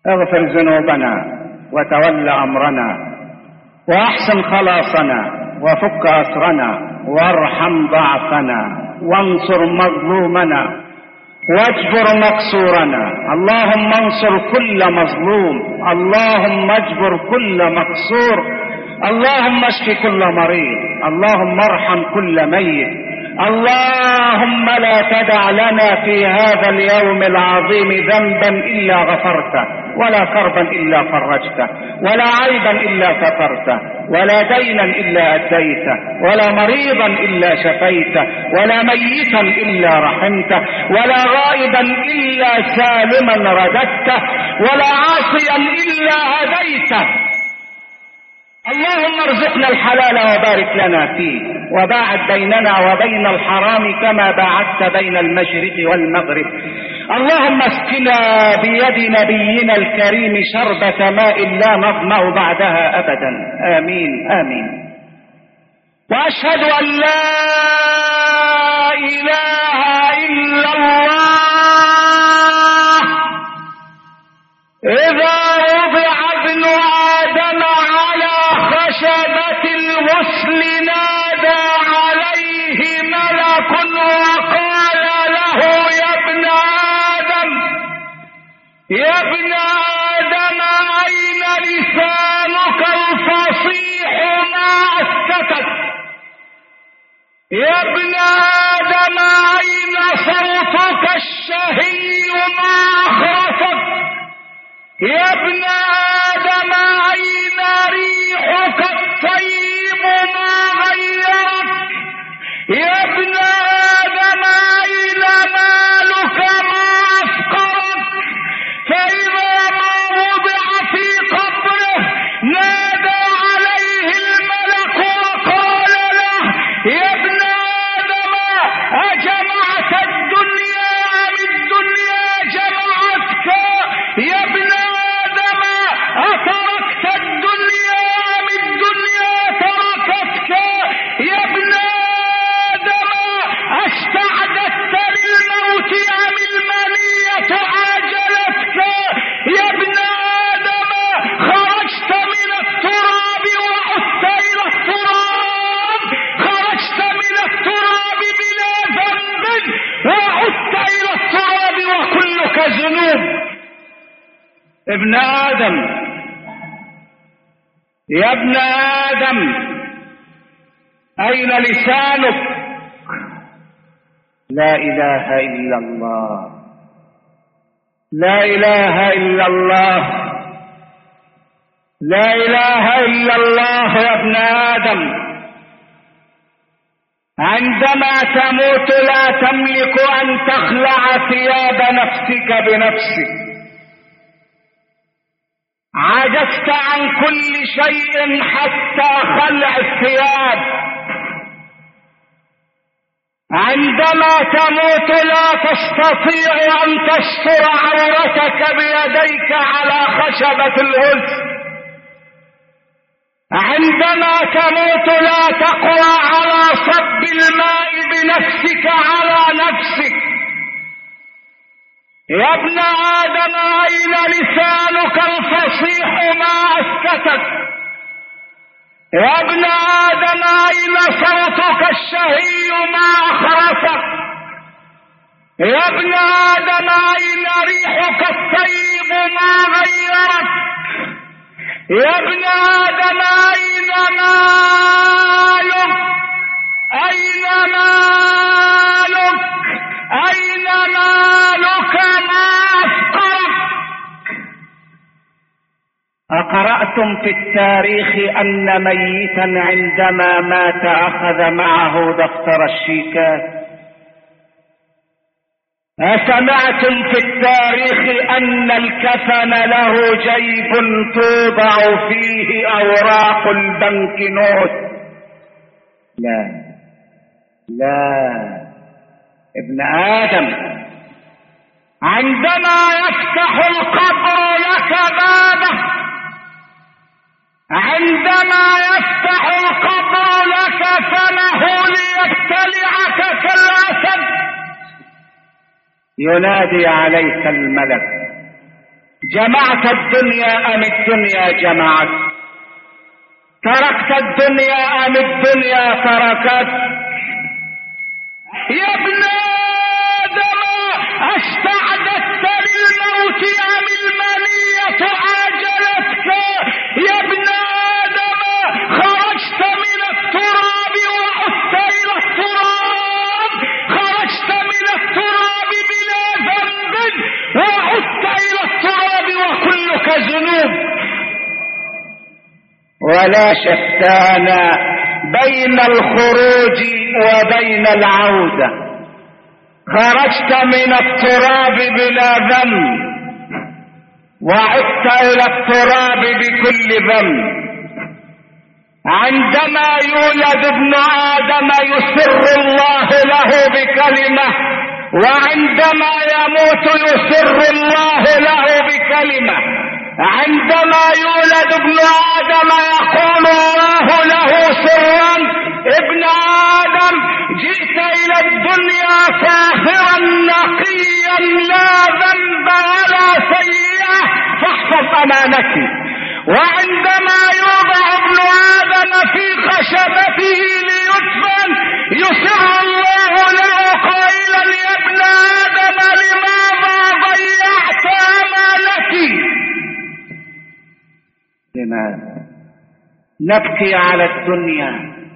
اغفر ذنوبنا وتول أمرنا وأحسن خلاصنا وفك أسرنا وارحم ضعفنا وانصر مظلومنا واجبر مقصورنا. اللهم انصر كل مظلوم، اللهم اجبر كل مقصور، اللهم اشف كل مريض، اللهم ارحم كل ميت. اللهم لا تدع لنا في هذا اليوم العظيم ذنبا إلا غفرته، ولا كربا إلا فرجته، ولا عيبا إلا سترته، ولا دينا إلا أديته، ولا مريضا إلا شفيته، ولا ميتا إلا رحمته، ولا غائبا إلا سالما رددته، ولا عاصيا إلا هديته. اللهم ارزقنا الحلال وبارك لنا فيه، وباعد بيننا وبين الحرام كما باعدت بين المشرق والمغرب. اللهم اسقنا بيد نبينا الكريم شربة ماء لا نظمأ بعدها أبدا، آمين آمين. وأشهد أن لا إله إلا الله. إذا وضع ابن آدم على خشبة الغسل نادى عليه ملك وقال له: يا ابن آدم أين لسانك الفصيح ما أسكتك؟ يا ابن آدم أين صوتك الشهي ما أخرسك؟ يا ابن آدم أين ريحك الطيب ما غيرك؟ يا ابن آدم أين مالك ما أفقرك؟ فإذا ما وضع في قبره نادى عليه الملك وقال له: يا ابن آدم أجمعت الدنيا أم الدنيا جمعتك؟ يا ابن آدم أتركت الدنيا أم الدنيا تركتك؟ يا ابن آدم استعددت للموت أم المنية عاجلتك؟ يا ابن آدم خرجت من التراب وعدت إلى التراب، خرجت من التراب بلا ذنب وعدت إلى التراب وكلك ذنوب. ابن آدم، يا ابن آدم أين لسانك؟ لا إله إلا الله، لا إله إلا الله، لا إله إلا الله. يا ابن آدم عندما تموت لا تملك أن تخلع ثياب نفسك بنفسك، عجزت عن كل شيء حتى خلع الثياب. عندما تموت لا تستطيع أن تستر عورتك بيديك على خشبة الغسل. عندما تموت لا تقوى على صب الماء بنفسك على نفسك. يا ابن آدم أين لسانك الفصيح ما أسكتك؟ يا ابن آدم أين صوتك الشهي ما أخرسك؟ يا ابن آدم أين ريحك الطيب ما غيرك؟ يا ابن آدم أين مالك؟ أين مالك؟ أين مالك ما أفقرك؟ أقرأتم في التاريخ أن ميتا عندما مات أخذ معه دفتر الشيكات؟ أسمعتم في التاريخ أن الكفن له جيب توضع فيه أوراق البنك نوت؟ لا لا. ابن آدم عندما يفتح القبر لك بابه، عندما يفتح القبر لك فمه ليبتلعك كالأسد، ينادي عليك الملك: جمعت الدنيا ام الدنيا جمعت؟ تركت الدنيا ام الدنيا تركت؟ يا ابن آدم استعددت للموت ام المنية عاجلتك؟ يا ابن آدم خرجت من التراب وعدت الى التراب، خرجت من التراب بلا ذنب وعدت الى التراب وكلك ذنوب. ولا شتان بين الخروج وبين العودة. خرجت من التراب بلا ذنب وعدت الى التراب بكل ذنب. عندما يولد ابن آدم يسر الله له بكلمة، وعندما يموت يسر الله له بكلمة. عندما يولد ابن آدم يقول الله له سرا: ابن آدم جئت إلى الدنيا طاهرا نقيا لا ذنب ولا سيئة فاحفظ أمانتي. وعندما يوضع ابن آدم في خشبته ليدفن يسر الله له قائلا: يا ابن آدم لماذا ضيعت أمانتي؟ لماذا نبكي على الدنيا؟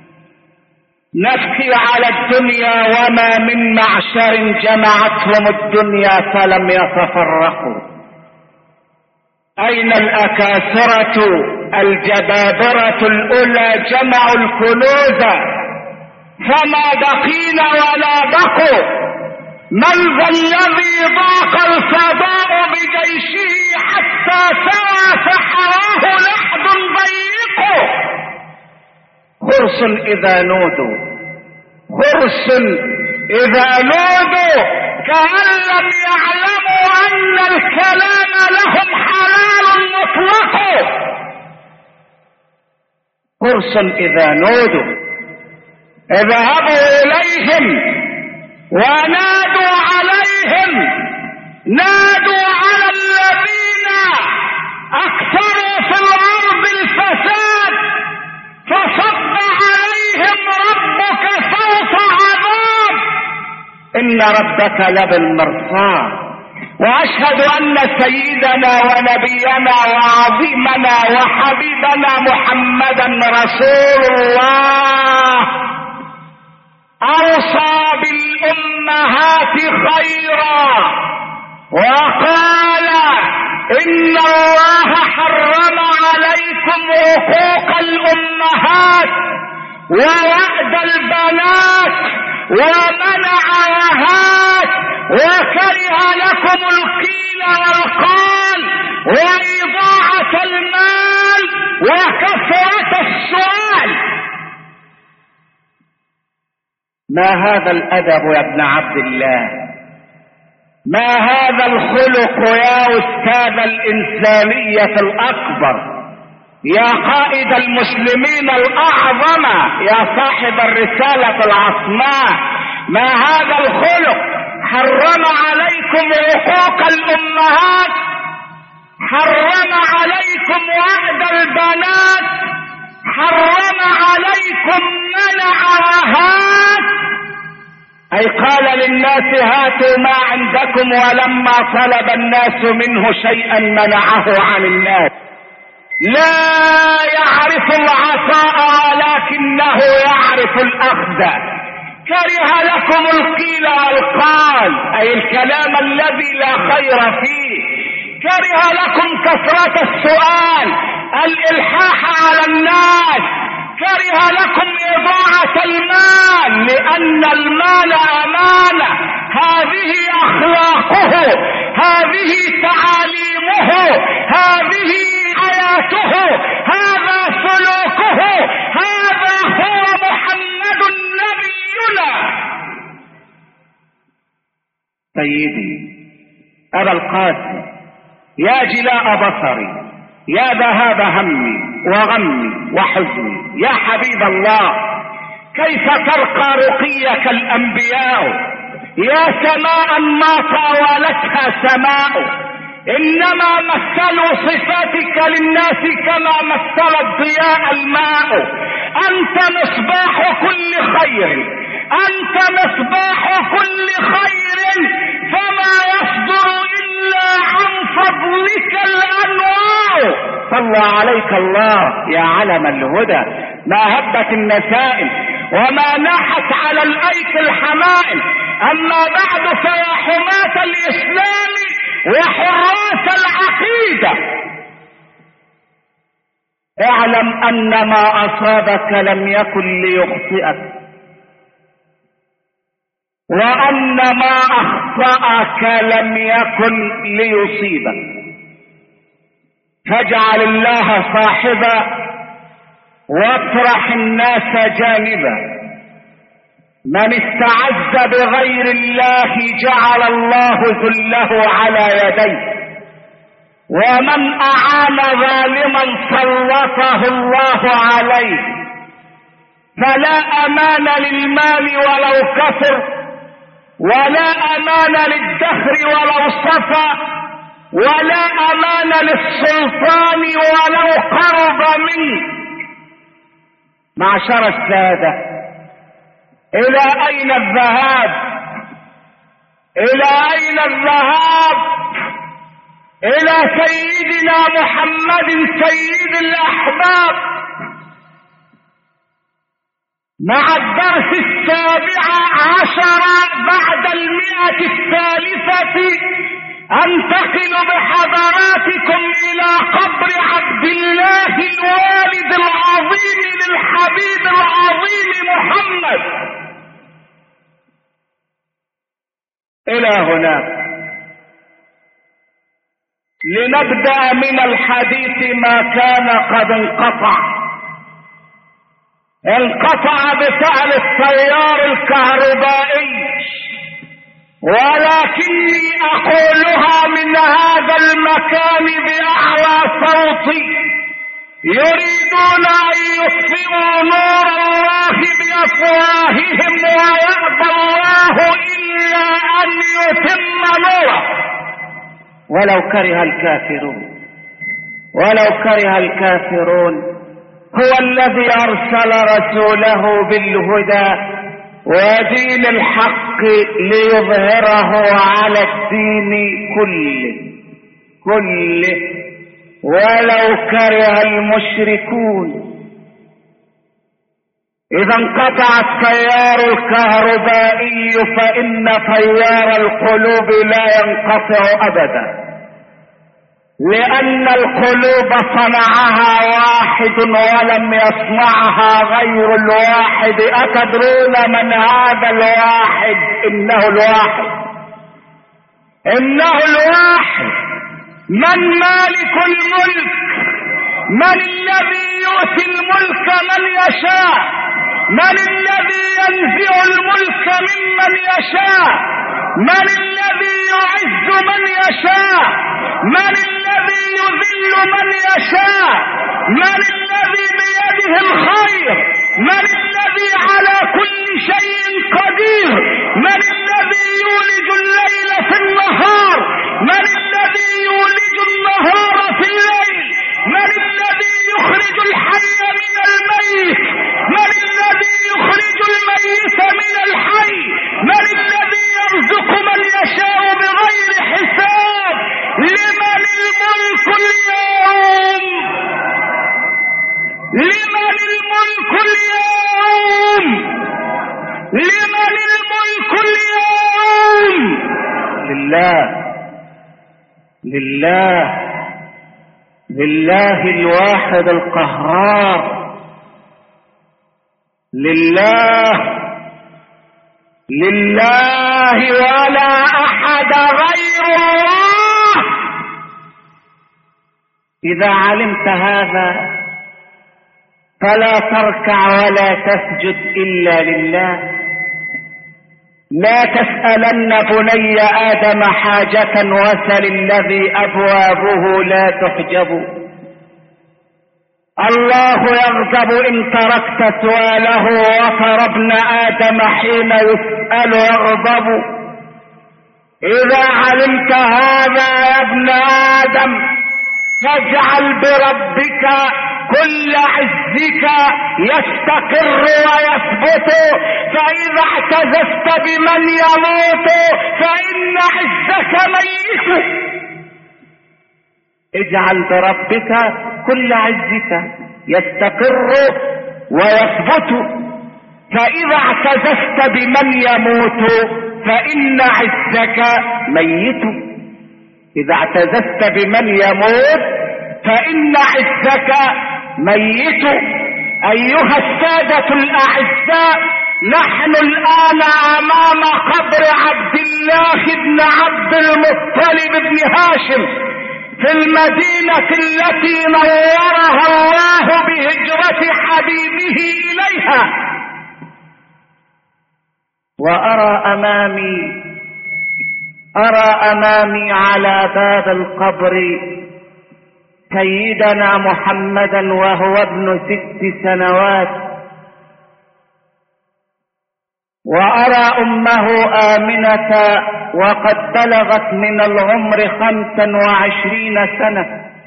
نبكي على الدنيا وما من معشر جمعتهم الدنيا فلم يتفرقوا. أين الأكاسرة الجبابرة الأولى جمعوا الكنوز فما بقين ولا بقوا؟ من ذا الذي ضاق الفضاء بجيشه حتى سوى فحواه لحد ضيق؟ خرس إذا نودوا، خرس إذا نودوا كأن لم يعلموا أن الكلام لهم حلال مطلق. خرس إذا نودوا اذهبوا إليهم ونادوا عليهم، نادوا على الذين اكثروا في الارض الفساد فصب عليهم ربك صوت عذاب ان ربك لبالمرصاد. واشهد ان سيدنا ونبينا وعظيمنا وحبيبنا محمدا رسول الله اوصى بالامهات خيرا وقال: ان الله حرم عليكم حقوق الامهات ووأد البنات ومنع وهات وكره لكم القيل والقال وإضاعة المال وكثرة السؤال. ما هذا الأدب يا ابن عبد الله؟ ما هذا الخلق يا أستاذ الإنسانية الأكبر، يا قائد المسلمين الأعظم، يا صاحب الرسالة العصماء؟ ما هذا الخلق؟ حرم عليكم حقوق الأمهات، حرم عليكم وأد البنات، حرم عليكم منع وهات، أي قال للناس هاتوا ما عندكم، ولما طلب الناس منه شيئا منعه عن الناس. لا يعرف العطاء ولكنه يعرف الأخذ. كره لكم القيل والقال، أي الكلام الذي لا خير فيه. كره لكم كثرة السؤال، الإلحاح على الناس. كره لكم إضاعة المال، لأن المال أمانة. هذه أخلاقه، هذه تعاليمه، هذه حياته، هذا سلوكه، هذا هو محمد نبينا. سيدي أبا القاسم، يا جلاء بصري، يا ذهاب همي وغمي وحزني، يا حبيب الله، كيف ترقى رقيك الأنبياء؟ يا سماء ما طاولتها سماء، انما مثلوا صفاتك للناس كما مثل الضياء الماء. انت مصباح كل خير، انت مصباح كل خير، فما يصدر الا عن فضلك الانوار. صلى عليك الله يا علم الهدى، ما هبت النسائم وما ناحت على الايك الحمائم. اما بعد فيا حماة الاسلام وحراس العقيدة، اعلم ان ما اصابك لم يكن ليخطئك، وان ما اخطأك لم يكن ليصيبك. فاجعل الله صاحبا واطرح الناس جانبا. من استعز بغير الله جعل الله ذله على يديه، ومن اعان ظالما سلطه الله عليه. فلا امان للمال ولو كثر، ولا امان للدهر ولو صفى، ولا امان للسلطان ولو قرب منه. معشر السادة، الى اين الذهاب؟ الى اين الذهاب؟ الى سيدنا محمد سيد الاحباب. مع الدرس 17 بعد 100 انتقل بحضراتكم الى قبر عبد الله الوالد العظيم للحبيب العظيم محمد. الى هناك لنبدأ من الحديث ما كان قد انقطع بفعل التيار الكهربائي، ولكني اقولها من هذا المكان باعلى صوتي. يريدون ان يطفئوا نور الله بافواههم ويأبى الله الا ان يتم نوره ولو كره الكافرون. ولو كره الكافرون. هو الذي ارسل رسوله بالهدى ودين الحق ليظهره على الدين كله ولو كره المشركون. اذا انقطع التيار الكهربائي فان تيار القلوب لا ينقطع ابدا، لان القلوب صنعها واحد ولم يصنعها غير الواحد. اتدرون من هذا الواحد؟ انه الواحد. من مالك الملك؟ من الذي يؤتي الملك من يشاء؟ من الذي ينزع الملك ممن يشاء؟ من الذي يعز من يشاء؟ من الذي يذل من يشاء؟ من الذي بيده الخير؟ من الذي على كل شيء قدير؟ من الذي يولج الليل في النهار؟ من الذي يولج النهار في الليل؟ من الذي يخرج الحي من الميت؟ من الذي يخرج الميت من الحي؟ من الذي يرزق من يشاء بغير حساب؟ لمن الملك اليوم؟ لمن الملك اليوم؟ لمن الملك اليوم؟ لله الواحد القهار. لله ولا احد غير الله. اذا علمت هذا فلا تركع ولا تسجد الا لله. لا تسألن بني آدم حاجة وسل الذي أبوابه لا تحجب. الله يغضب إن تركت سؤاله، وترى ابن آدم حين يسأل يغضب. إذا علمت هذا يا ابن آدم فاجعل بربك كل عزك يستقر ويثبت، فإذا اعتززت بمن يموت فإن عزك ميت. اجعل بربك كل عزك يستقر ويثبت، فإذا اعتززت بمن يموت فإن عزك ميت. إذا اعتززت بمن يموت فإن عزك ميت. أيها السادة الأعزاء، نحن الآن أمام قبر عبد الله بن عبد المطلب بن هاشم في المدينة التي نورها الله بهجرة حبيبه إليها. وأرى أمامي على باب القبر سيدنا محمدا وهو ابن 6 سنوات، وأرى أمه آمنة وقد بلغت من العمر 25 سنة.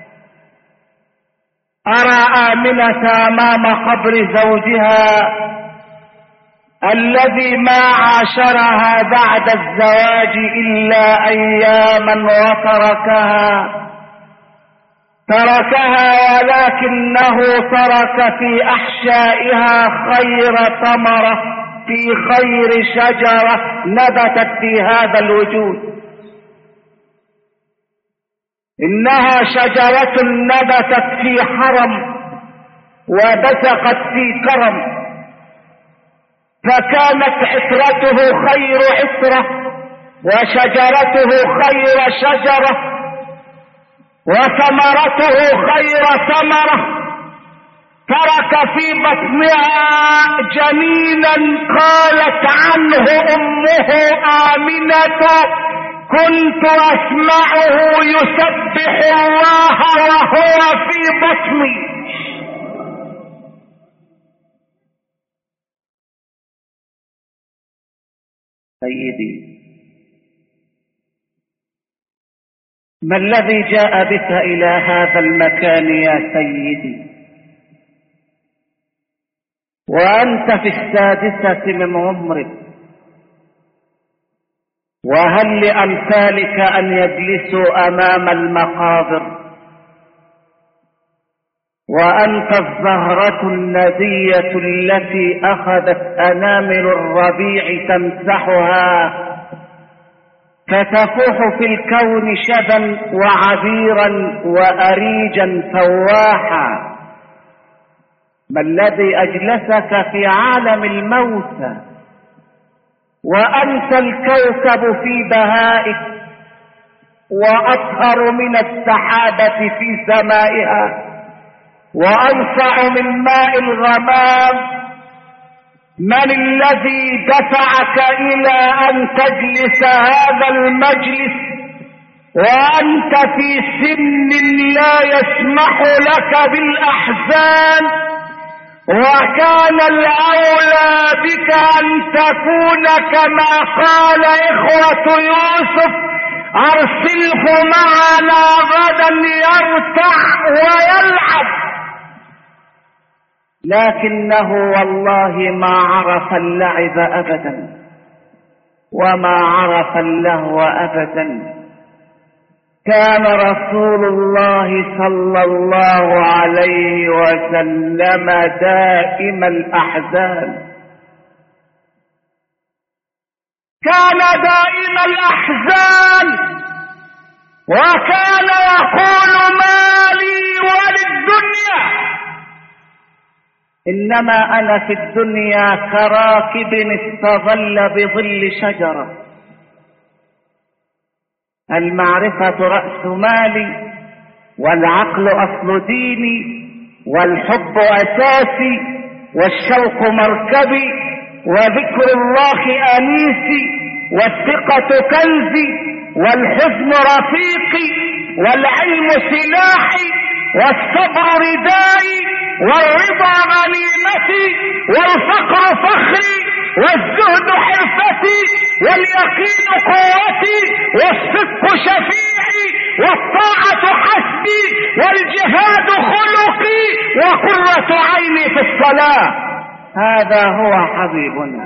أرى آمنة أمام قبر زوجها الذي ما عاشرها بعد الزواج إلا أياما تركها ولكنه ترك في أحشائها خير ثمرة، في خير شجرة نبتت في هذا الوجود. إنها شجرة نبتت في حرم وبزقت في كرم، فكانت عطرته خير عطرة وشجرته خير شجرة وثمرته خير ثمرة. ترك في بطنها جنينا قالت عنه أمه آمنة: كنت أسمعه يسبح الله وهو في بطني. سيدي، ما الذي جاء بك إلى هذا المكان يا سيدي وأنت في 6 من عمرك؟ وهل لأمثالك أن يجلسوا أمام المقابر وأنت الزهرة الندية التي أخذت أنامل الربيع تمسحها فتفوح في الكون شبا وعبيرا وأريجا فواحا؟ ما الذي أجلسك في عالم الموتى وأنت الكوكب في بهائك وأطهر من السحابة في سمائها وأنفع من ماء الغمام؟ من الذي دفعك إلى أن تجلس هذا المجلس وأنت في سن لا يسمح لك بالأحزان؟ وكان الأولى بك أن تكون كما قال إخوة يوسف: أرسله معنا غدا يرتع ويلعب. لكنه والله ما عرف اللعب أبدا وما عرف اللهو أبدا. كان رسول الله صلى الله عليه وسلم دائم الأحزان، كان دائم الأحزان، وكان يقول: ما لي وللدنيا، إنما أنا في الدنيا كراكب استظل بظل شجرة. المعرفة رأس مالي، والعقل أصل ديني، والحب أساسي، والشوق مركبي، وذكر الله أنيسي، والثقة كنزي، والحزن رفيقي، والعلم سلاحي، والصبر ردائي، والرضا غنيمتي، والفقر فخري، والزهد حرفتي، واليقين قوتي والصدق شفيعي والطاعة حسبي والجهاد خلقي وقرة عيني في الصلاة. هذا هو حبيبنا،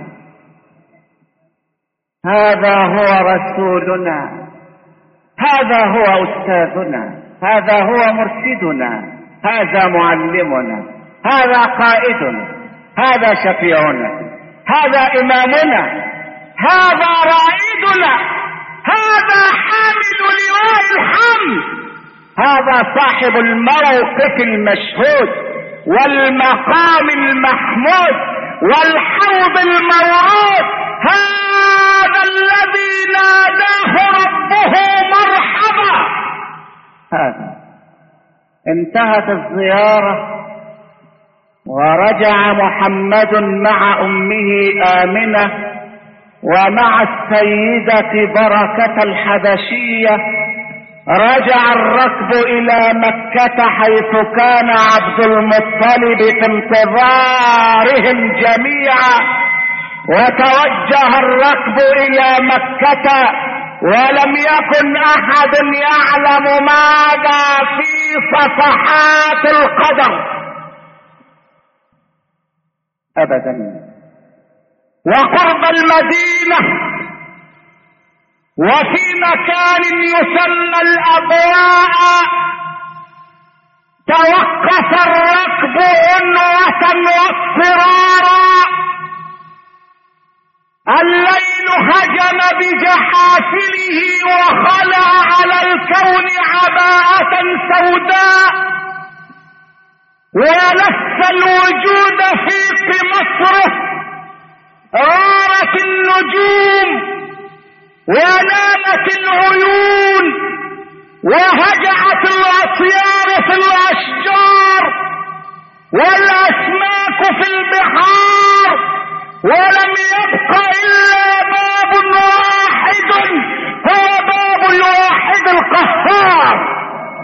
هذا هو رسولنا، هذا هو أستاذنا، هذا هو مرشدنا، هذا معلمنا، هذا قائدنا، هذا شفيعنا، هذا إمامنا، هذا رائدنا، هذا حامل لواء الحمد، هذا صاحب الموقف المشهود والمقام المحمود والحوض المورود، هذا الذي ناداه ربه مرحبا. هذا انتهت الزيارة ورجع محمد مع أمه آمنة ومع السيدة بركة الحبشية. رجع الركب إلى مكة حيث كان عبد المطلب في انتظارهم جميعا، وتوجه الركب إلى مكة ولم يكن أحد يعلم ماذا في صفحات القدر أبدا. وقرب المدينة وفي مكان يسمى الأبواء توقف الركب عنوة واضطرارا. الليل هجم بجحافله وخلع على الكون عباءة سوداء ولف الوجود في مصره. غارت النجوم ونامت العيون وهجعت الأطيار في الأشجار والأسماك في البحار، ولم يبق إلا باب واحد هو باب الواحد القهار.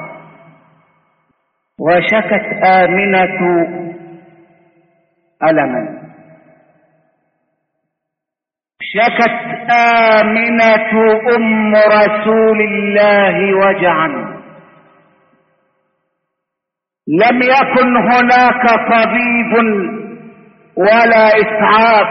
وشكت آمنة ألما، شكت آمنة أم رسول الله وجعا. لم يكن هناك طبيب ولا إسعاف،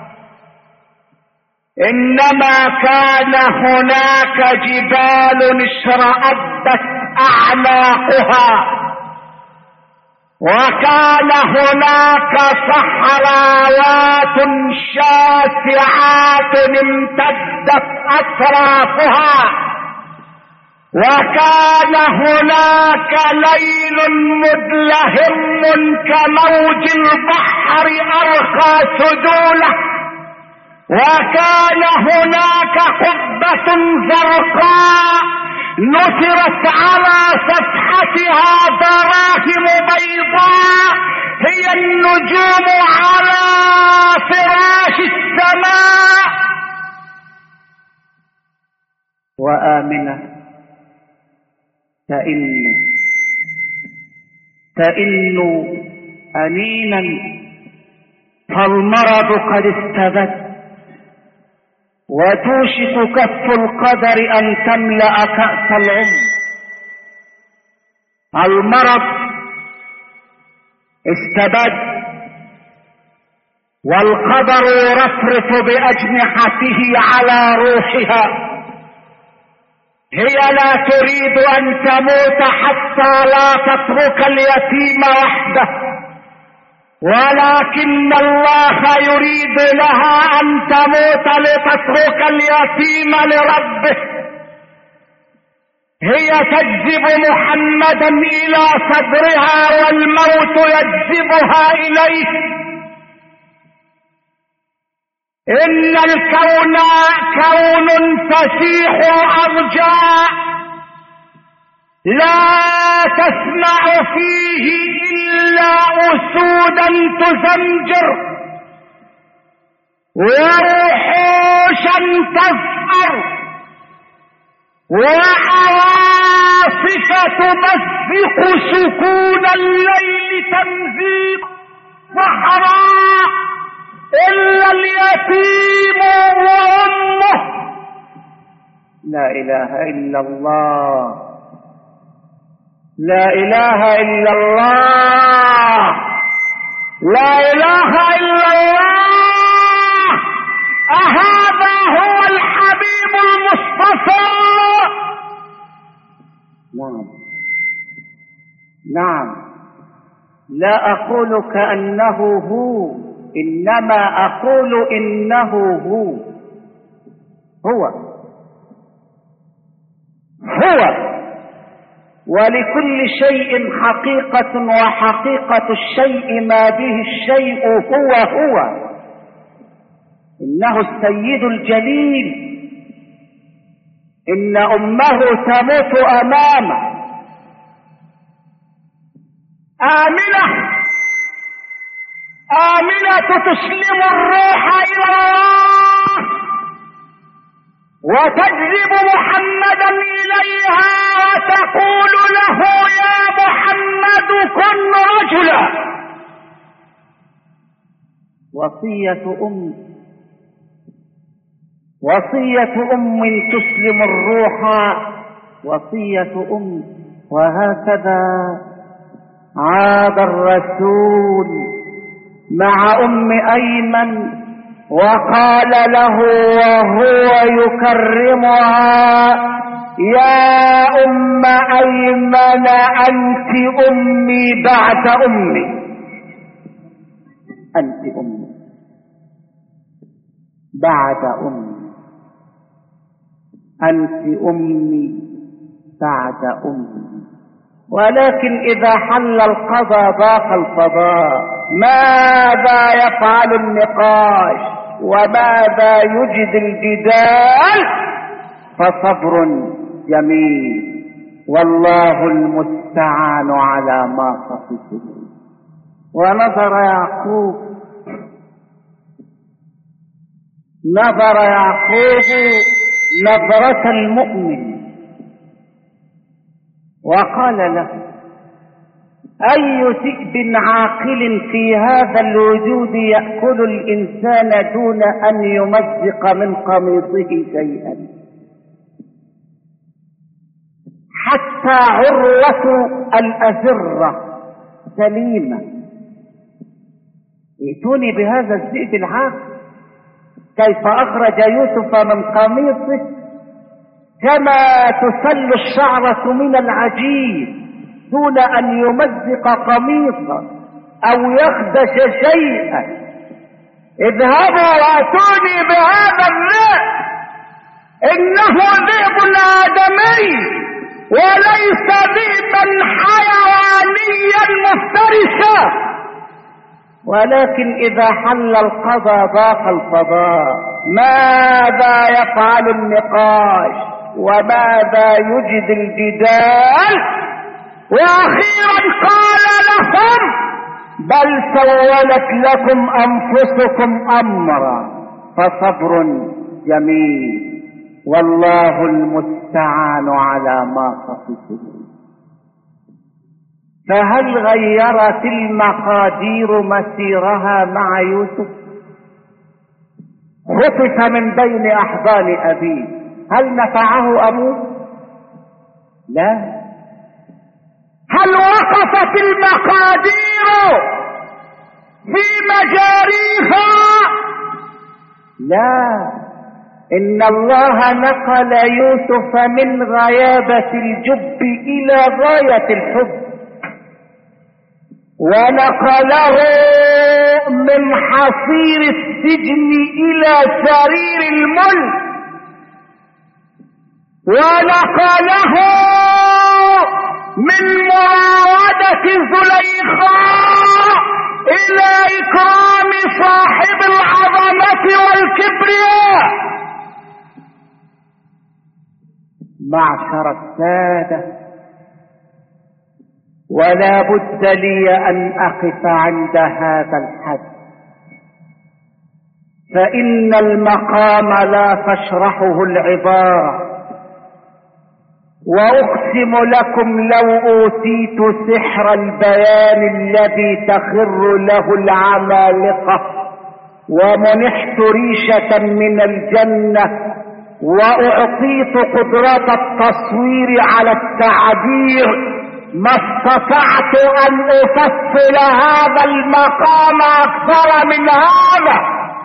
إنما كان هناك جبال اشرأبت أعناقها، وكان هناك صحراوات شاسعات امتدت أطرافها، وكان هناك ليل مدلهم كموج البحر أرخى سدوله، وكان هناك قبة زرقاء نثرت على صفحتها دراهم بيضاء هي النجوم على فراش السماء. وآمنة تئن أنينا فالمرض قد استبد، وتوشك كف القدر أن تملأ كأس العمر. المرض استبد والقدر يرفرف بأجنحته على روحها. هي لا تريد أن تموت حتى لا تترك اليتيم وحده، ولكن الله يريد لها أن تموت لتترك اليتيم لربه. هي تجذب محمدا إلى صدرها والموت يجذبها إليه. إن الكون كون فسيح الأرجاء لا تسمع فيه إلا أسودا تزمجر ووحوشا تزأر وعواصف تمزق سكون الليل تمزيق صحراء إلا اليتيم وأمه. لا إله إلا الله، لا إله إلا الله، لا إله إلا الله. أهذا هو الحبيب المصطفى؟ نعم نعم، لا أقول كأنه هو، إنما أقول إنه هو. ولكل شيء حقيقة، وحقيقة الشيء ما به الشيء هو. إنه السيد الجليل، إن أمه تموت أمامه. آمنة تسلم الروح إلى الله وتجذب محمدا إليها وتقول له يا محمد كن رجلا. وصية أم تسلم الروح، وصية أم. وهكذا عاد الرسول مع أم أيمن وقال له وهو يكرمها يا أم أيمن أنت أمي بعد أمي، أنت أمي بعد أمي، أنت أمي بعد أمي. ولكن إذا حل القضاء ضاق الفضاء. ماذا يفعل النقاش وماذا يجد الجدال؟ فصبر جميل، والله المستعان على ما تصفون. ونظر يعقوب نظرة المؤمن وقال له أي ذئب عاقل في هذا الوجود يأكل الإنسان دون أن يمزق من قميصه شيئا؟ حتى عروة الأزرة سليمة. ائتوني بهذا الذئب العاقل كيف أخرج يوسف من قميصه كما تسل الشعرة من العجين دون أن يمزق قميصه أو يخدش شيئا. اذهبوا واتوني بهذا الذئب، إنه ذئب آدمي وليس ذئبا حيوانيا مفترسا. ولكن إذا حل القضاء ضاق الفضاء. ماذا يفعل النقاش وماذا يجد الجدال؟ وأخيرا قال لهم بل سولت لكم أنفسكم أمرا فصبر جميل، والله المستعان على ما تصفون. فهل غيرت المقادير مسيرها مع يوسف؟ خطف من بين أحضان أبيه، هل نفعه أبوه؟ لا. هل وقفت المقادير في مجاريها؟ لا. إن الله نقل يوسف من غيابة الجب إلى غاية الحب، ونقله من حصير السجن إلى سرير الملك، ونقله من مراودة زليخاء إلى إكرام صاحب العظمة والكبرياء. معشر السادة، ولا بد لي أن أقف عند هذا الحد، فإن المقام لا تشرحه العبارة. وأقسم لكم لو أوتيت سحر البيان الذي تخر له العمالقة ومنحت ريشة من الجنة، وأعطيت قدرة التصوير على التعبير، ما استطعت أن أفصل هذا المقام أكثر من هذا،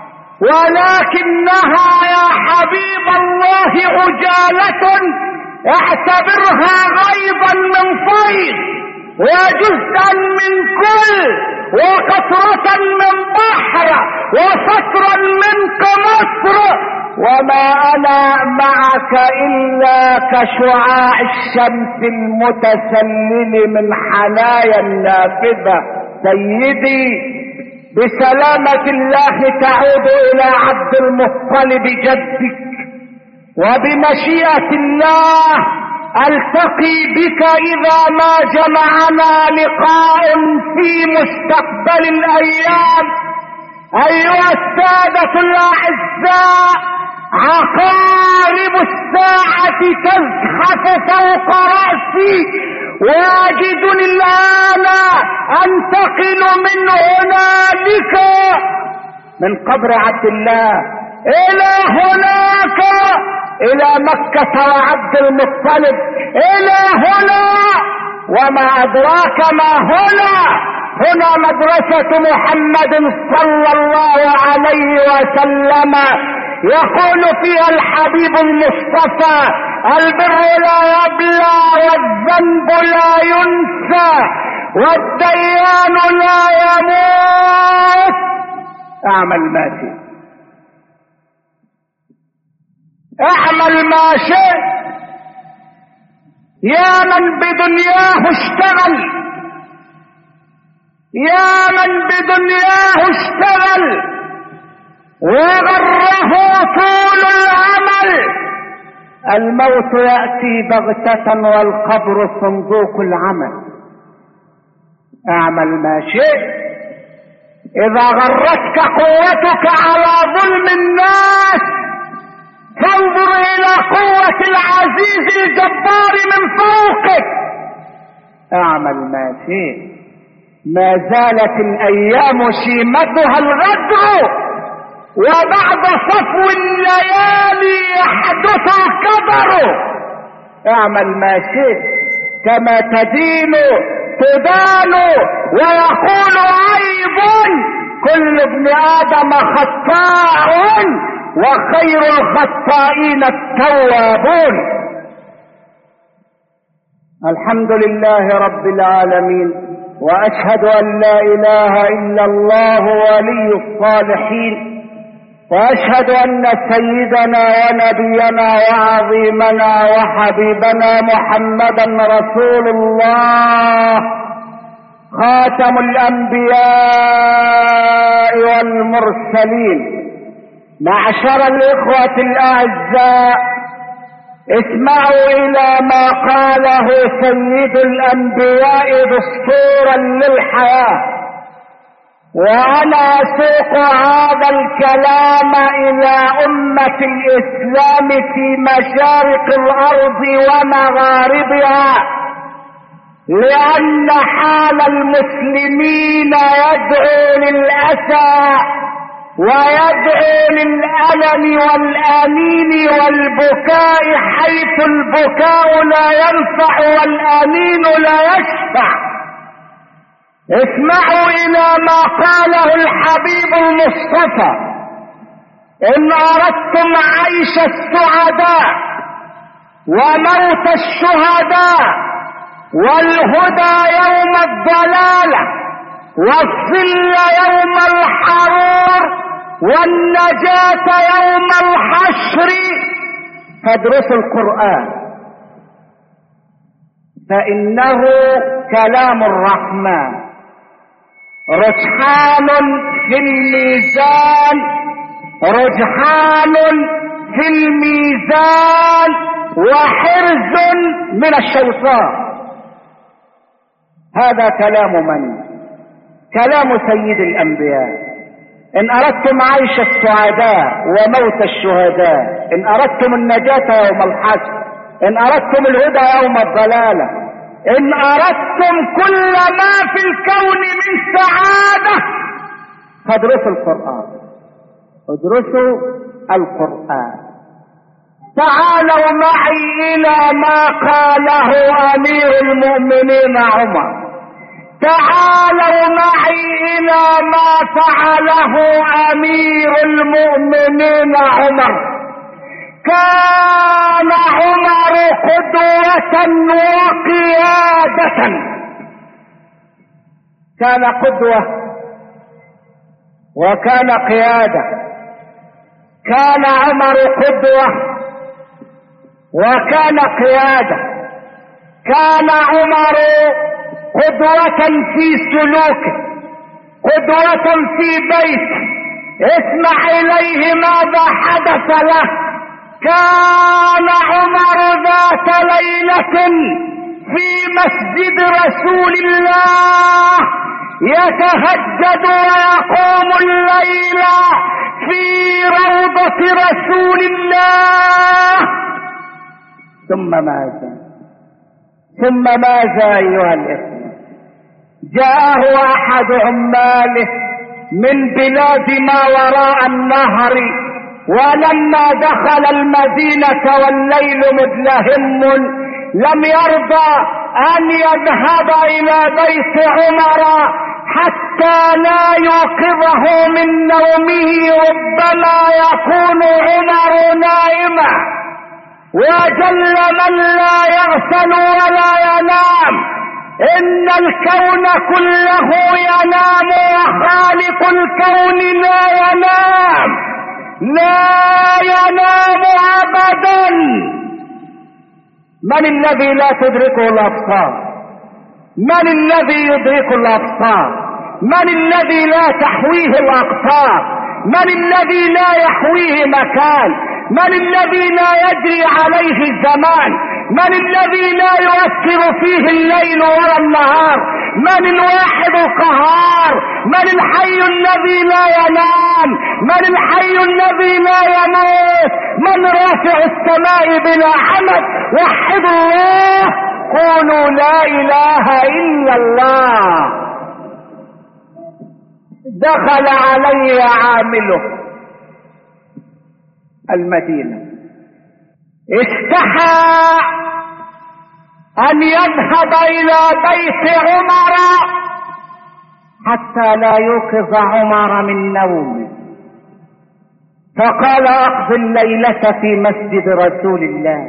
ولكنها يا حبيب الله عجالة اعتبرها غيضا من فيض، وجزءا من كل، وقطرة من بحر، وسطرا من مصر، وما أنا معك إلا كشعاع الشمس المتسلل من حنايا النافذة. سيدي بسلامة الله تعود إلى عبد المطلب جدك، وبمشيئة الله ألتقي بك إذا ما جمعنا لقاء في مستقبل الأيام. أيها السادة الأعزاء، عقارب الساعة تزحف فوق رأسي، واجدني الآن أنتقل من هنالك، من قبر عبد الله إلى هناك، إلى مكة وعبد المطلب، إلى هنا، وما أدراك ما هنا. هنا مدرسة محمد صلى الله عليه وسلم، يقول فيها الحبيب المصطفى: البر لا يبلى، والذنب لا ينسى، والديان لا يموت. اعمل ما شئت، اعمل ما شئت، يا من بدنياه اشتغل، يا من بدنياه اشتغل وغره طول العمل. الموت يأتي بغتة والقبر صندوق العمل. اعمل ما شئت. اذا غرتك قوتك على ظلم الناس فانظر الى قوة العزيز الجبار من فوقك. اعمل ما شئت. ما زالت الايام شيمتها الغدر، وبعد صفو الليالي يحدث الكدر. اعمل ما شئت، كما تدين تدان، ويقول ايضا: كل ابن ادم خطاء، وخير الخطائين التوابون. الحمد لله رب العالمين، واشهد ان لا اله الا الله ولي الصالحين، واشهد ان سيدنا ونبينا وعظيمنا وحبيبنا محمدا رسول الله، خاتم الانبياء والمرسلين. معشر الاخوة الاعزاء، اسمعوا الى ما قاله سيد الانبياء دستورا للحياة، وانا اسوق هذا الكلام الى امة الاسلام في مشارق الارض ومغاربها، لان حال المسلمين يدعو للاسى ويدعو للألم والآنين والبكاء، حيث البكاء لا ينفع والآنين لا يشفع. اسمعوا إلى ما قاله الحبيب المصطفى: إن أردتم عيش السعداء وموت الشهداء والهدى يوم الضلالة والظل يوم الحرور والنجاة يوم الحشر فادرسوا القرآن، فإنه كلام الرحمن، رجحان في الميزان، رجحان في الميزان، وحرز من الشيطان. هذا كلام من؟ كلام سيد الأنبياء. إن أردتم عيش السعداء وموت الشهداء، إن أردتم النجاة يوم الحشر، إن أردتم الهدى يوم الضلالة، إن أردتم كل ما في الكون من سعادة، فادرسوا القرآن. ادرسوا القرآن. تعالوا معي إلى ما قاله أمير المؤمنين عمر. تعالوا معي إلى ما فعله أمير المؤمنين عمر. كان عمر قدوة وقيادة، كان قدوة وكان قيادة. كان عمر قدوة وكان قيادة. كان عمر قدوة في سلوكه، قدوة في بيته. اسمع إليه ماذا حدث له. كان عمر ذات ليلة في مسجد رسول الله يتهجد ويقوم الليل في روضة رسول الله. ثم ماذا أيها الإخوة؟ جاءه أحد عماله من بلاد ما وراء النهر، ولما دخل المدينة والليل مدلهم لم يرضى أن يذهب إلى بيت عمر حتى لا يوقظه من نومه، ربما يكون عمر نائما. وجل من لا يغفل ولا ينام، إن الكون كله ينام وخالق الكون لا ينام، لا ينام أبدا. من الذي لا تدركه الأبصار؟ من الذي يدرك الأبصار؟ من الذي لا تحويه الأقطار؟ من الذي لا يحويه مكان؟ من الذي لا يجري عليه الزمان؟ من الذي لا يؤثر فيه الليل ولا النهار؟ من الواحد القهار؟ من الحي الذي لا ينام؟ من الحي الذي لا يموت؟ من رافع السماء بلا عمد؟ وحدوا الله، قولوا لا إله إلا الله. دخل علي عامله المدينة، استحى أن يذهب إلى بيت عمر حتى لا يوقظ عمر من نومه، فقال أقضي الليلة في مسجد رسول الله،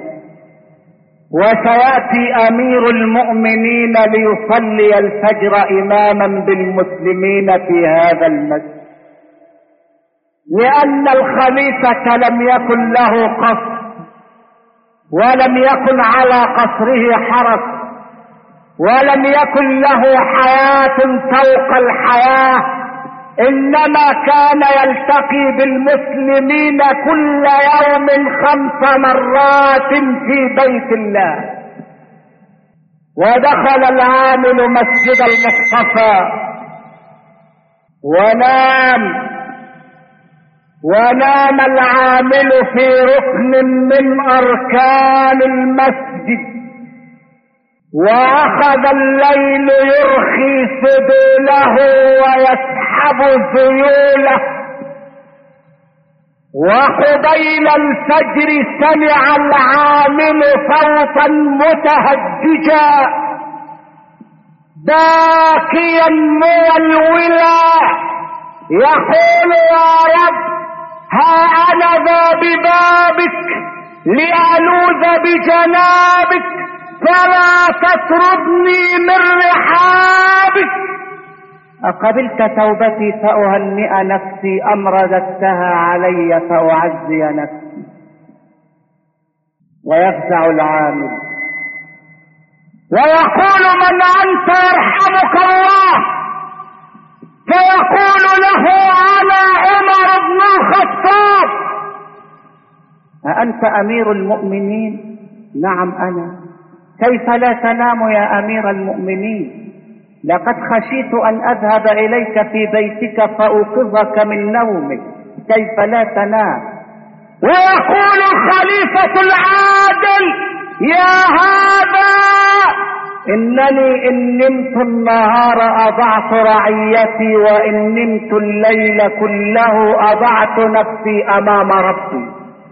وسيأتي أمير المؤمنين ليصلي الفجر إماما بالمسلمين في هذا المسجد، لأن الخليفة لم يكن له قصر ولم يكن على قصره حرس ولم يكن له حياة فوق الحياة، إنما كان يلتقي بالمسلمين كل يوم 5 مرات في بيت الله. ودخل العامل مسجد المصطفى ونام العامل في ركن من أركان المسجد، وأخذ الليل يرخي سدوله ويسحب ذيوله، وقبيل الفجر سمع العامل صوتا متهججا باكيا مولولا يقول يا رب ها أنا ذا ببابك لألوذ بجنابك فلا تطردني من رحابك. أقبلت توبتي فأهنئ نفسي أم رددتها علي فأعزي نفسي؟ ويفزع العامل ويقول من أنت يرحمك الله، فيقول له أنا عمر بن الخطاب. أأنت أمير المؤمنين؟ نعم أنا. كيف لا تنام يا أمير المؤمنين؟ لقد خشيت أن أذهب إليك في بيتك فأوقظك من نومك، كيف لا تنام؟ ويقول الخليفة العادل يا هذا إنني إن نمت النهار أضعت رعيتي، وإن نمت الليل كله أضعت نفسي أمام ربي.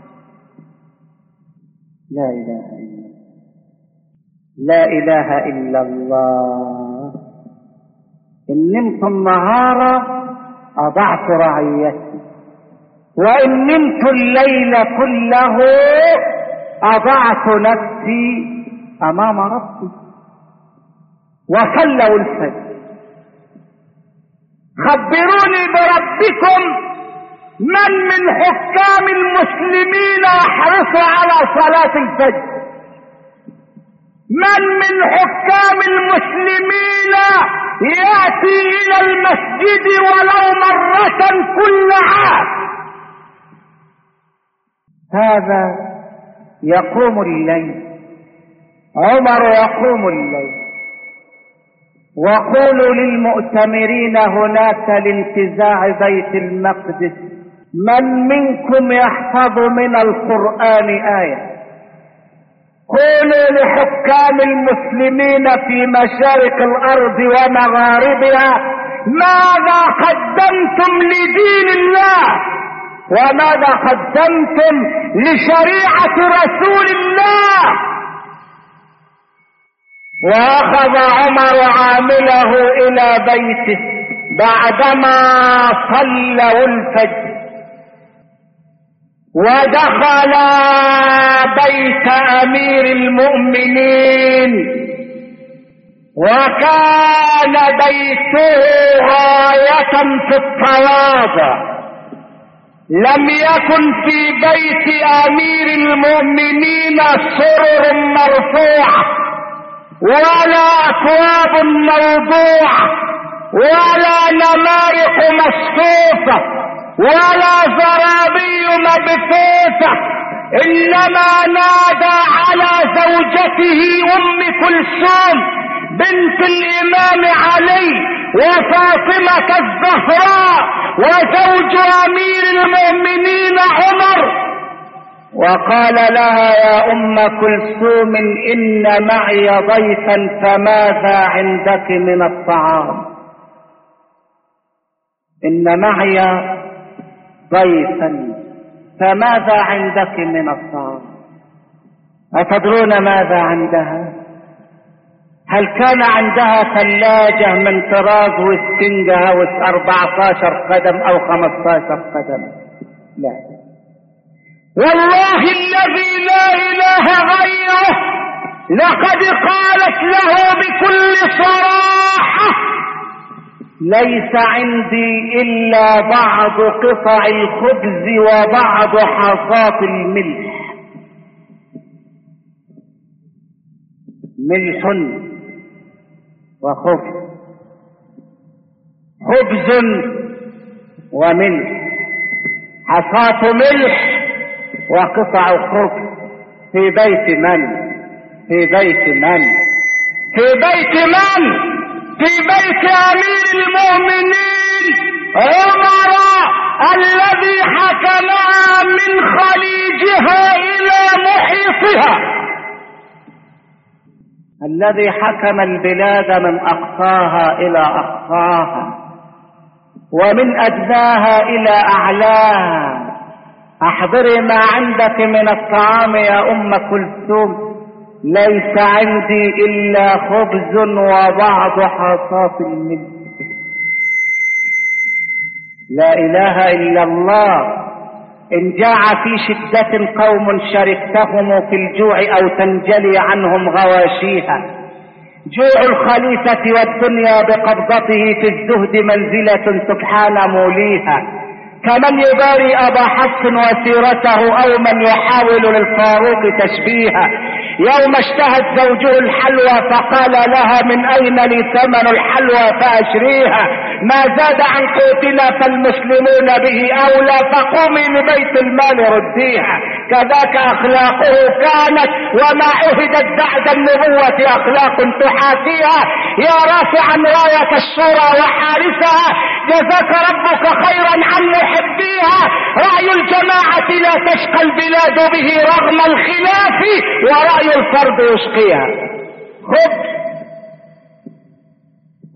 لا إله إلا الله، لا إله إلا الله. إن نمت النهار أضعت رعيتي، وإن نمت الليل كله أضعت نفسي أمام ربي. وصلوا الفجر. خبروني بربكم، من حكام المسلمين يحرص على صلاة الفجر؟ من حكام المسلمين يأتي إلى المسجد ولو مرة كل عام؟ هذا يقوم الليل، عمر يقوم الليل. وقولوا للمؤتمرين هناك لانتزاع بيت المقدس: من منكم يحفظ من القرآن آية؟ قولوا لحكام المسلمين في مشارق الأرض ومغاربها: ماذا قدمتم لدين الله؟ وماذا قدمتم لشريعة رسول الله؟ وأخذ عمر عامله إلى بيته بعدما صلوا الفجر، ودخل بيت أمير المؤمنين، وكان بيته غاية في التواضع. لم يكن في بيت أمير المؤمنين سرر مرفوعة، ولا أكواب موضوعة، ولا نمارق مصفوفة، ولا زرابي مبثوثة، إنما نادى على زوجته أم كلثوم بنت الإمام علي وفاطمة الزهراء وزوج أمير المؤمنين عمر، وقال لها: يا أم كلثوم، إن معي ضيفا، فماذا عندك من الطعام؟ إن معي ضيفا، فماذا عندك من الطعام؟ أتدرون ماذا عندها؟ هل كان عندها ثلاجة من طراز واسكنجة 14 قدم أو 15 قدم؟ لا، والله الذي لا إله غيره لقد قالت له بكل صراحة: ليس عندي إلا بعض قطع الخبز وبعض حصات الملح. ملح وخبز، خبز وملح، حصات ملح وقطع خبز. في بيت من؟ في بيت من؟ في بيت من؟ في بيت أمير المؤمنين عمر، الذي حكمها من خليجها إلى محيطها، الذي حكم البلاد من أقصاها إلى أقصاها، ومن أدناها إلى أعلاها. احضري ما عندك من الطعام يا أم كلثوم. ليس عندي إلا خبز وبعض حصات الملح. لا إله إلا الله. إن جاع في شدة قوم شركتهم في الجوع أو تنجلي عنهم غواشيها. جوع الخليفة والدنيا بقبضته، في الزهد منزلة سبحان موليها. كمن يباري أبا حفص وسيرته، أو من يحاول للفاروق تشبيها. يوم اشتهت زوجه الحلوى فقال لها: من أين لي ثمن الحلوى فأشريها؟ ما زاد عن قوتنا فالمسلمون به أولى، فقومي لبيت المال رديها. كذاك أخلاقه كانت، وما عهدت بعد النبوة أخلاق تحاكيها. يا رافعا راية الشورى وحارسها، جزاك ربك خيرا عن محبيها. رأي الجماعة لا تشقى البلاد به رغم الخلاف، ورأي الفرد يشقيها. خبز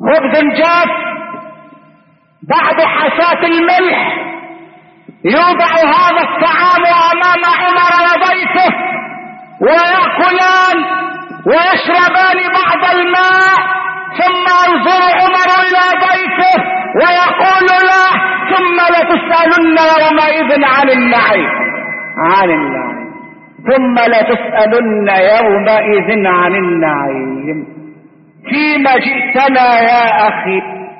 خبز جاف بعد حساة الملح، يوضع هذا الطعام امام عمر وضيفه ويأكلان ويشربان بعض الماء، ثم ينظر عمر الى ضيفه ويقول له: ثم لتسألن يومئذ عن النعيم، عن النعيم، ثم لتسألن يومئذ عن النعيم. فيما جئتنا يا اخي؟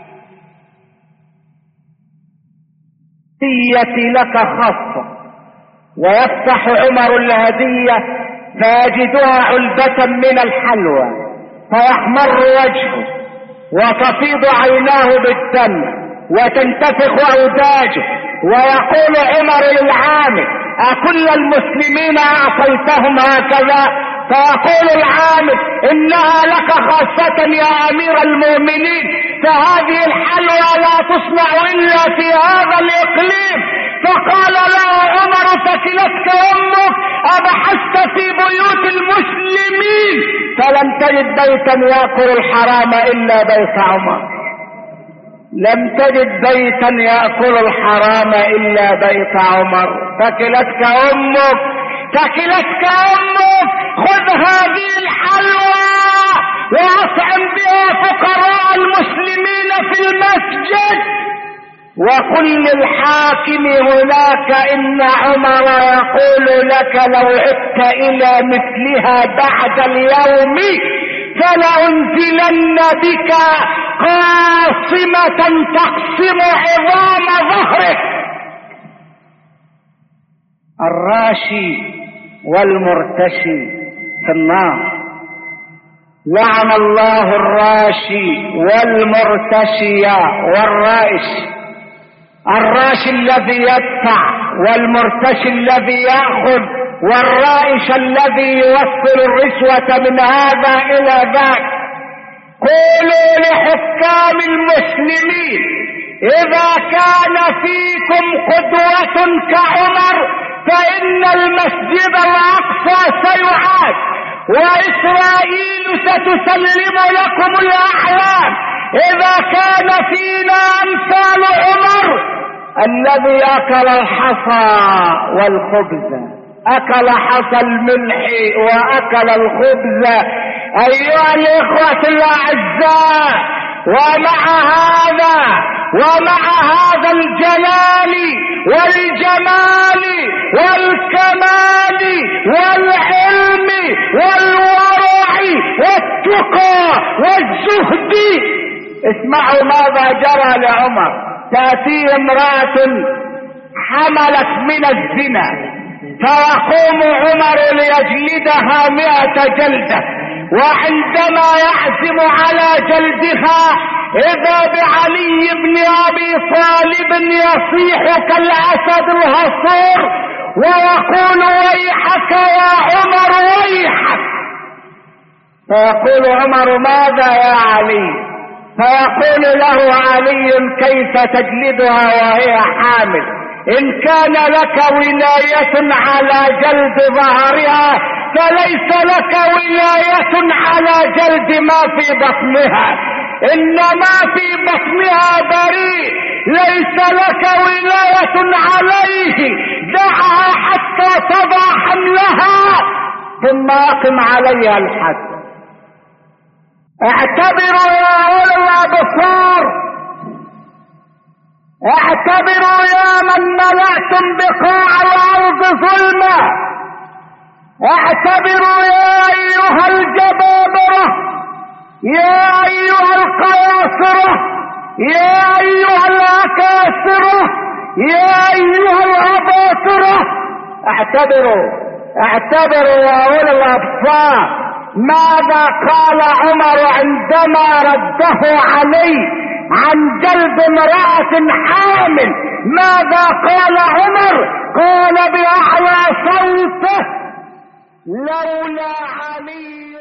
هديتي لك خاصة. ويفتح عمر الهدية فيجدها علبة من الحلوى، فيحمر وجهه وتفيض عيناه بالدم وتنتفخ أوداجه، ويقول عمر للعامل: أكل المسلمين أعطيتهم هكذا؟ فيقول العامل: إنها لك خاصة يا أمير المؤمنين، فهذه الحلوى لا تصنع إلا في هذا الإقليم. فقال له عمر: ثكلتك أمك، أبحثت في بيوت المسلمين فلم تجد بيتا يأكل الحرام إلا بيت عمر، لم تجد بيتا يأكل الحرام إلا بيت عمر. ثكلتك أمك، ثكلتك أمك، خذ هذه الحلوى واطعم بها فقراء المسلمين في المسجد، وقل للحاكم هناك إن عمر يقول لك: لو عدت إلى مثلها بعد اليوم فلأنزلن بك قاصمة تقسم عظام ظهرك. الراشي والمرتشي في النار. لعن الله الراشي والمرتشي والرائش. الراشي الذي يدفع، والمرتشي الذي يأخذ، والرائش الذي يوصل الرشوة من هذا إلى ذاك. قولوا لحكام المسلمين: إذا كان فيكم قدوة كعمر فإن المسجد الأقصى سيعاد، وإسرائيل ستسلم لكم الأعلام. إذا كان فينا أمثال عمر الذي أكل الحصى والخبز، أكل حصى الملح وأكل الخبز. أيها الإخوة الأعزاء، ومع هذا الجلال والجمال والكمال والعلم والورع والتقى والزهد، اسمعوا ماذا جرى لعمر. تأتي امرأة حملت من الزنا، فيقوم عمر ليجلدها 100 جلدة، وعندما يعزم على جلدها إذا بعلي بن أبي طالب يصيح كالأسد الهصور ويقول: ويحك يا عمر، ويحك. فيقول عمر: ماذا يا علي؟ فيقول له علي: كيف تجلدها وهي حامل؟ إن كان لك ولاية على جلد ظهرها فليس لك ولاية على جلد ما في بطنها، إن ما في بطنها بريء، ليس لك ولاية عليه، دعها حتى تضع حملها ثم أقم عليها الحد. اعتبروا يا أولي الأبصار، اعتبروا يا من ملأتم بقاع الأرض ظلما، اعتبروا يا أيها الجبابرة، يا أيها القياصرة، يا أيها الأكاسرة، يا أيها الأباطرة، اعتبروا يا أولي الأبصار. ماذا قال عمر عندما رده علي عن جلد امرأة حامل؟ ماذا قال عمر؟ قال بأعلى صوته: لولا علي